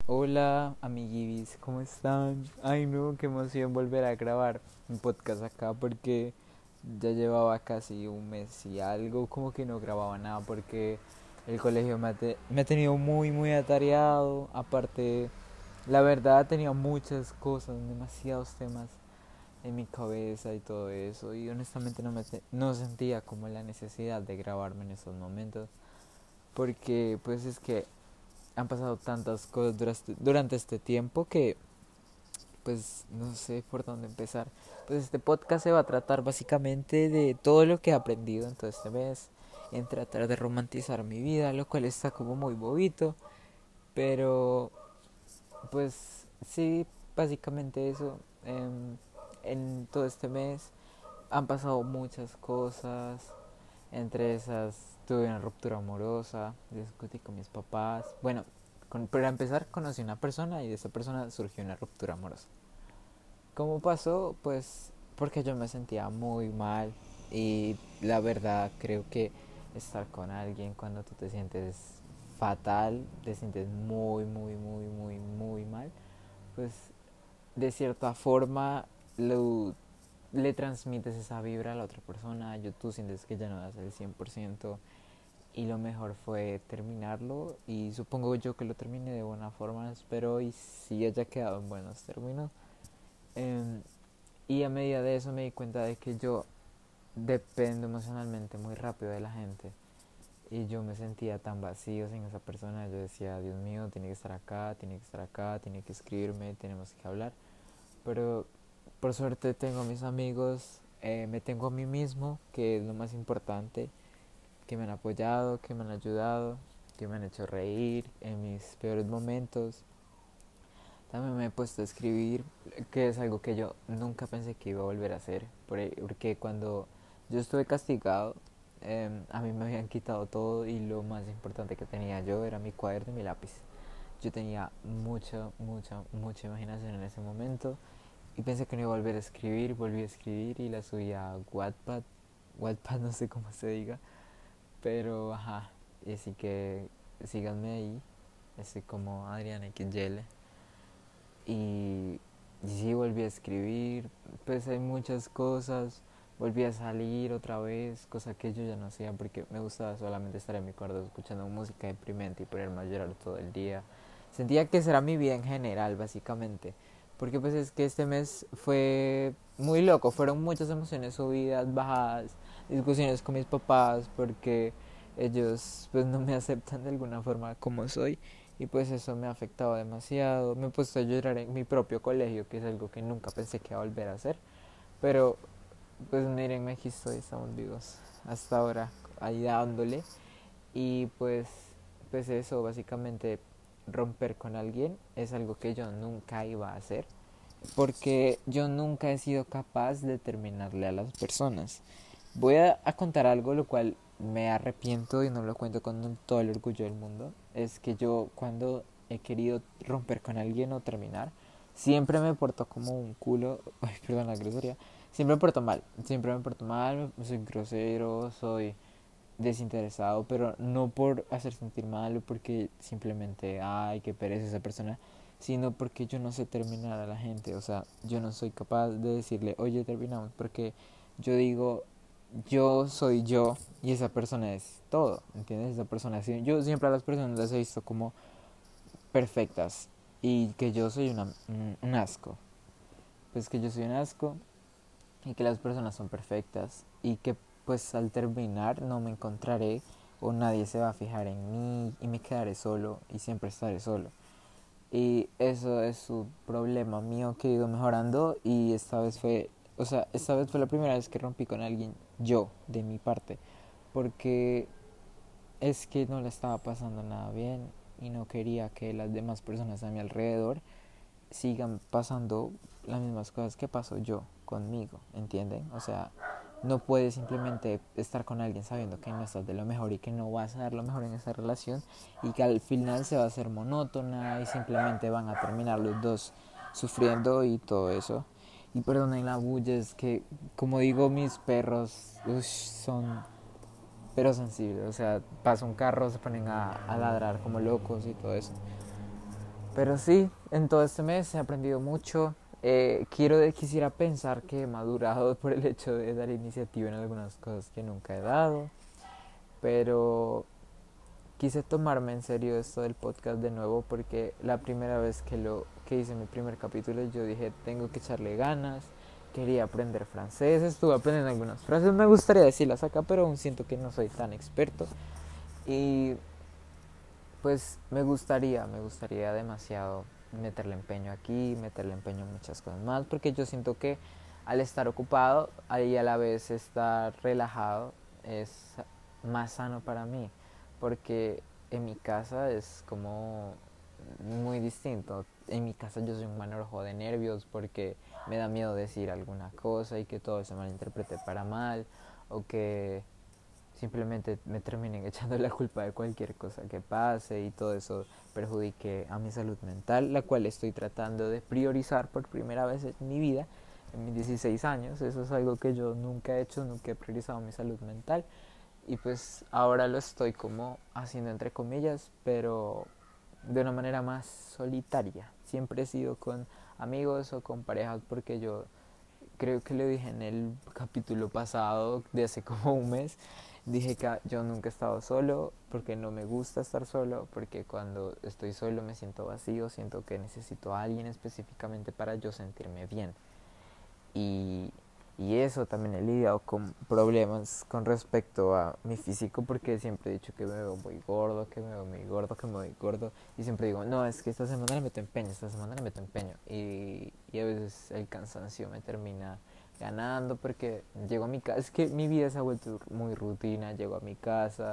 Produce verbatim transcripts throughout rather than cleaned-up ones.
Hola, amiguis, ¿cómo están? Ay, no, qué emoción volver a grabar un podcast acá porque ya llevaba casi un mes y algo, como que no grababa nada porque el colegio me ha, te- me ha tenido muy, muy atareado. Aparte, la verdad, tenía muchas cosas, demasiados temas en mi cabeza y todo eso. Y honestamente no, me te- no sentía como la necesidad de grabarme en esos momentos porque, pues, es que han pasado tantas cosas durante, durante este tiempo que pues no sé por dónde empezar. Pues este podcast se va a tratar básicamente de todo lo que he aprendido en todo este mes, en tratar de romantizar mi vida, lo cual está como muy bobito, pero pues sí, básicamente eso. En, en todo este mes han pasado muchas cosas, entre esas tuve una ruptura amorosa, discutí con mis papás. Bueno, con, para empezar conocí a una persona y de esa persona surgió una ruptura amorosa. ¿Cómo pasó? Pues porque yo me sentía muy mal y la verdad creo que estar con alguien cuando tú te sientes fatal, te sientes muy, muy, muy, muy, muy mal, pues de cierta forma lo, le transmites esa vibra a la otra persona, yo, tú sientes que ya no das el cien por ciento y lo mejor fue terminarlo y supongo yo que lo terminé de buena forma, espero y sí haya quedado en buenos términos. Eh, y a medida de eso me di cuenta de que yo dependo emocionalmente muy rápido de la gente. Y yo me sentía tan vacío sin esa persona. Yo decía, Dios mío, tiene que estar acá, tiene que estar acá, tiene que escribirme, tenemos que hablar. Pero por suerte tengo a mis amigos, eh, me tengo a mí mismo, que es lo más importante, que me han apoyado, que me han ayudado, que me han hecho reír en mis peores momentos. También me he puesto a escribir, que es algo que yo nunca pensé que iba a volver a hacer, porque cuando yo estuve castigado, eh, a mí me habían quitado todo y lo más importante que tenía yo era mi cuaderno y mi lápiz. Yo tenía mucha, mucha, mucha imaginación en ese momento y pensé que no iba a volver a escribir, volví a escribir y la subí a Wattpad, Wattpad no sé cómo se diga, pero ajá, y así que síganme ahí, estoy como Adriana X Y y, y sí, volví a escribir, pues hay muchas cosas, volví a salir otra vez, cosa que yo ya no hacía porque me gustaba solamente estar en mi cuarto escuchando música deprimente y ponerme a llorar todo el día. Sentía que esa era mi vida en general, básicamente, porque pues es que este mes fue muy loco, fueron muchas emociones subidas, bajadas, discusiones con mis papás porque ellos pues no me aceptan de alguna forma como soy y pues eso me ha afectado demasiado. Me he puesto a llorar en mi propio colegio, que es algo que nunca pensé que iba a volver a hacer. Pero pues mírenme, aquí estoy, estamos vivos hasta ahora, ahí dándole. Y pues, pues eso, básicamente romper con alguien es algo que yo nunca iba a hacer. Porque yo nunca he sido capaz de terminarle a las personas. Voy a, a contar algo lo cual me arrepiento y no lo cuento con todo el orgullo del mundo. Es que yo cuando he querido romper con alguien o terminar, siempre me porto como un culo. Ay, perdón la grosería. Siempre me porto mal. Siempre me porto mal, soy grosero, soy desinteresado, pero no por hacer sentir mal o porque simplemente, ay, qué pereza esa persona, sino porque yo no sé terminar a la gente. O sea, yo no soy capaz de decirle, oye, terminamos, porque yo digo, yo soy yo y esa persona es todo, ¿entiendes? Esa persona es, yo siempre a las personas las he visto como perfectas y que yo soy una, un, un asco. Pues que yo soy un asco y que las personas son perfectas y que pues al terminar no me encontraré o nadie se va a fijar en mí y me quedaré solo y siempre estaré solo. Y eso es un problema mío que he ido mejorando y esta vez fue, o sea, esta vez fue la primera vez que rompí con alguien yo, de mi parte, porque es que no le estaba pasando nada bien y no quería que las demás personas a mi alrededor sigan pasando las mismas cosas que pasó yo conmigo, ¿entienden? O sea, no puedes simplemente estar con alguien sabiendo que no estás de lo mejor y que no vas a dar lo mejor en esa relación y que al final se va a hacer monótona y simplemente van a terminar los dos sufriendo y todo eso. Y perdonen la bulla, es que como digo, mis perros ush, son pero sensibles, o sea, pasa un carro, se ponen a, a ladrar como locos y todo eso. Pero sí, en todo este mes he aprendido mucho. Eh, quiero de- quisiera pensar que he madurado por el hecho de dar iniciativa en algunas cosas que nunca he dado, pero quise tomarme en serio esto del podcast de nuevo porque la primera vez que lo que hice mi primer capítulo yo dije tengo que echarle ganas, quería aprender francés, estuve aprendiendo algunas frases, me gustaría decirlas acá, pero aún siento que no soy tan experto y pues me gustaría, me gustaría demasiado meterle empeño aquí, meterle empeño en muchas cosas más, porque yo siento que al estar ocupado y a la vez estar relajado es más sano para mí, porque en mi casa es como muy distinto. En mi casa yo soy un manojo de nervios porque me da miedo decir alguna cosa y que todo se malinterprete para mal o que simplemente me terminen echando la culpa de cualquier cosa que pase y todo eso perjudique a mi salud mental, la cual estoy tratando de priorizar por primera vez en mi vida, en mis dieciséis años. Eso es algo que yo nunca he hecho, nunca he priorizado mi salud mental y pues ahora lo estoy como haciendo entre comillas, pero de una manera más solitaria. Siempre he sido con amigos o con parejas porque yo creo que le dije en el capítulo pasado de hace como un mes, dije que yo nunca he estado solo porque no me gusta estar solo, porque cuando estoy solo me siento vacío, siento que necesito a alguien específicamente para yo sentirme bien. Y, y eso también he lidiado con problemas con respecto a mi físico porque siempre he dicho que me veo muy gordo, que me veo muy gordo, que me veo muy gordo. Y siempre digo, no, es que esta semana le meto empeño, esta semana le meto empeño. Y, y a veces el cansancio me termina ganando porque llego a mi casa. Es que mi vida se ha vuelto muy rutina. Llego a mi casa,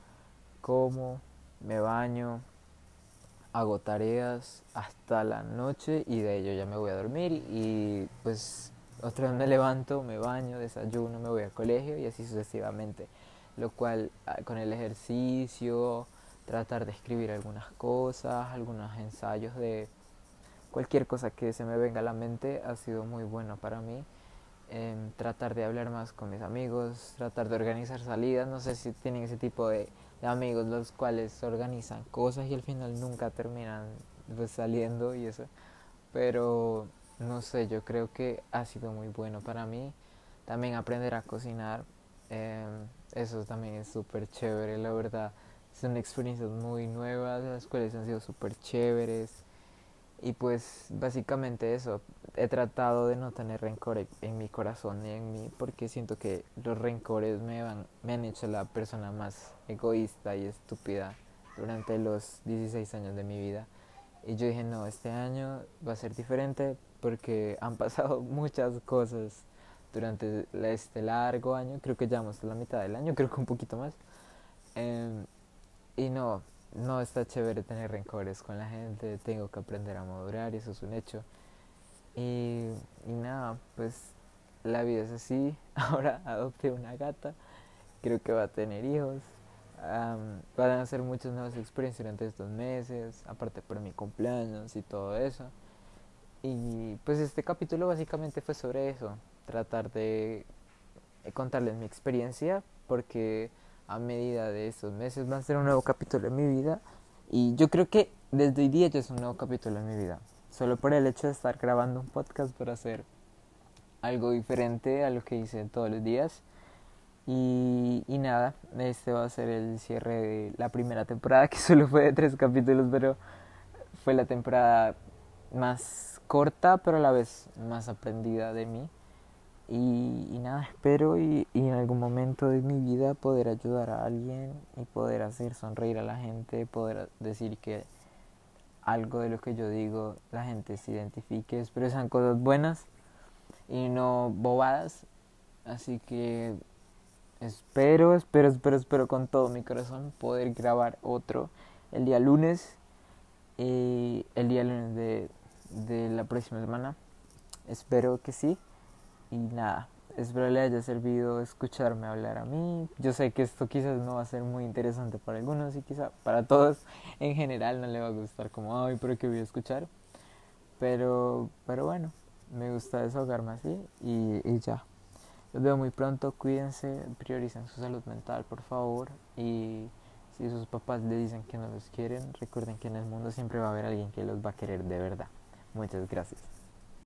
como, me baño, hago tareas hasta la noche y de ello ya me voy a dormir y pues otra vez me levanto, me baño, desayuno, me voy al colegio y así sucesivamente. Lo cual con el ejercicio, tratar de escribir algunas cosas, algunos ensayos de cualquier cosa que se me venga a la mente ha sido muy bueno para mí. Eh, tratar de hablar más con mis amigos, tratar de organizar salidas, no sé si tienen ese tipo de, de amigos los cuales organizan cosas y al final nunca terminan pues, saliendo y eso, pero no sé, yo creo que ha sido muy bueno para mí. También aprender a cocinar, eh, eso también es súper chévere, la verdad. Son experiencias muy nuevas, las cuales han sido súper chéveres. Y pues básicamente eso, he tratado de no tener rencor en mi corazón y en mí porque siento que los rencores me, van, me han hecho la persona más egoísta y estúpida durante los dieciséis años de mi vida. Y yo dije, no, este año va a ser diferente porque han pasado muchas cosas durante este largo año, creo que ya vamos a la mitad del año, creo que un poquito más. Eh, y no, no está chévere tener rencores con la gente, tengo que aprender a madurar y eso es un hecho. Y, y nada, pues la vida es así. Ahora adopté una gata, creo que va a tener hijos. Um, van a hacer muchas nuevas experiencias durante estos meses, aparte por mi cumpleaños y todo eso. Y pues este capítulo básicamente fue sobre eso, tratar de contarles mi experiencia, porque a medida de estos meses va a ser un nuevo capítulo en mi vida. Y yo creo que desde hoy día ya es un nuevo capítulo en mi vida. Solo por el hecho de estar grabando un podcast para hacer algo diferente a lo que hice todos los días. Y, y nada, este va a ser el cierre de la primera temporada, que solo fue de tres capítulos, pero fue la temporada más corta, pero a la vez más aprendida de mí. Y, y nada, espero y, y en algún momento de mi vida poder ayudar a alguien y poder hacer sonreír a la gente, poder decir que algo de lo que yo digo la gente se identifique, espero sean cosas buenas y no bobadas. Así que espero, espero, espero, espero con todo mi corazón poder grabar otro el día lunes, y el día lunes de, de la próxima semana. Espero que sí. Y nada, espero le haya servido escucharme hablar a mí. Yo sé que esto quizás no va a ser muy interesante para algunos y quizá para todos en general no le va a gustar como, ay, pero que voy a escuchar. Pero, pero bueno, me gusta desahogarme así y, y ya. Los veo muy pronto, cuídense, prioricen su salud mental, por favor. Y Si sus papás le dicen que no los quieren, recuerden que en el mundo siempre va a haber alguien que los va a querer de verdad. Muchas gracias.